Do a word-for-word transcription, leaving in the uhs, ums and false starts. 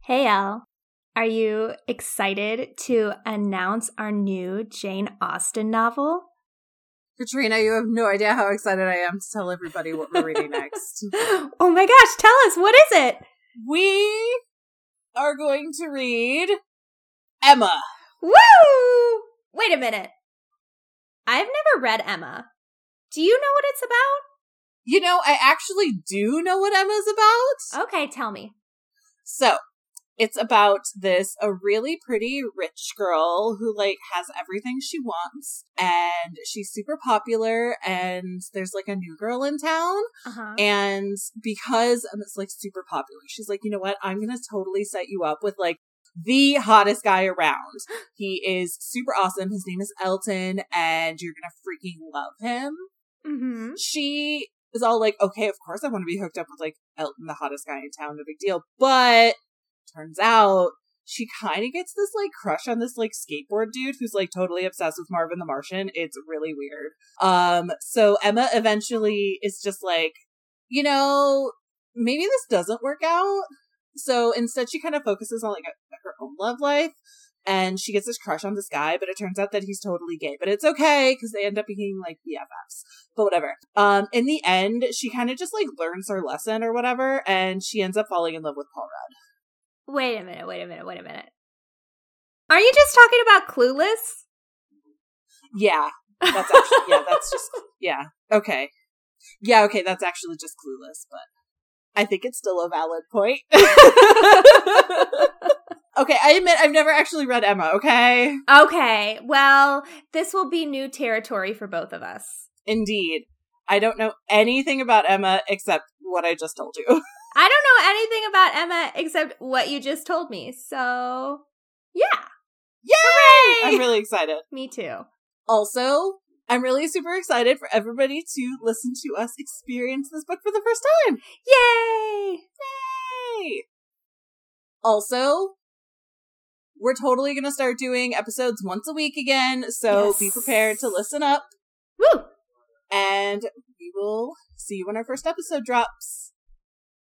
Hey, Elle. Are you excited to announce our new Jane Austen novel? Katrina, you have no idea how excited I am to tell everybody what we're reading next. Oh my gosh, tell us, what is it? We are going to read Emma. Woo! Wait a minute. I've never read Emma. Do you know what it's about? You know, I actually do know what Emma's about. Okay, tell me. So, it's about this, a really pretty rich girl who, like, has everything she wants, and she's super popular, and there's, like, a new girl in town, Uh-huh. and because Emma's, like, super popular, she's like, you know what, I'm gonna totally set you up with, like, the hottest guy around. He is super awesome. His name is Elton, and you're gonna freaking love him. Mm-hmm. She is all like, okay, of course I want to be hooked up with, like, Elton, the hottest guy in town, no big deal, but turns out she kind of gets this, like, crush on this, like, skateboard dude who's, like, totally obsessed with Marvin the Martian. It's really weird. Um, so Emma eventually is just like, you know, maybe this doesn't work out. So instead she kind of focuses on, like, a, her own love life, and she gets this crush on this guy, but it turns out that he's totally gay. But it's okay, because they end up being, like, B F Fs. But whatever. Um, in the end, she kind of just, like, learns her lesson or whatever, and she ends up falling in love with Paul Rudd. Wait a minute, wait a minute, wait a minute. Are you just talking about Clueless? Yeah, that's actually, yeah, that's just, yeah, okay. Yeah, okay, that's actually just Clueless, but I think it's still a valid point. Okay, I admit I've never actually read Emma, okay? Okay, well, this will be new territory for both of us. Indeed. I don't know anything about Emma except what I just told you. I don't know anything about Emma except what you just told me, so yeah. Yay! Hooray! I'm really excited. Me too. Also, I'm really super excited for everybody to listen to us experience this book for the first time. Yay! Yay! Also, we're totally going to start doing episodes once a week again, so Yes. be prepared to listen up. Woo! And we will see you when our first episode drops.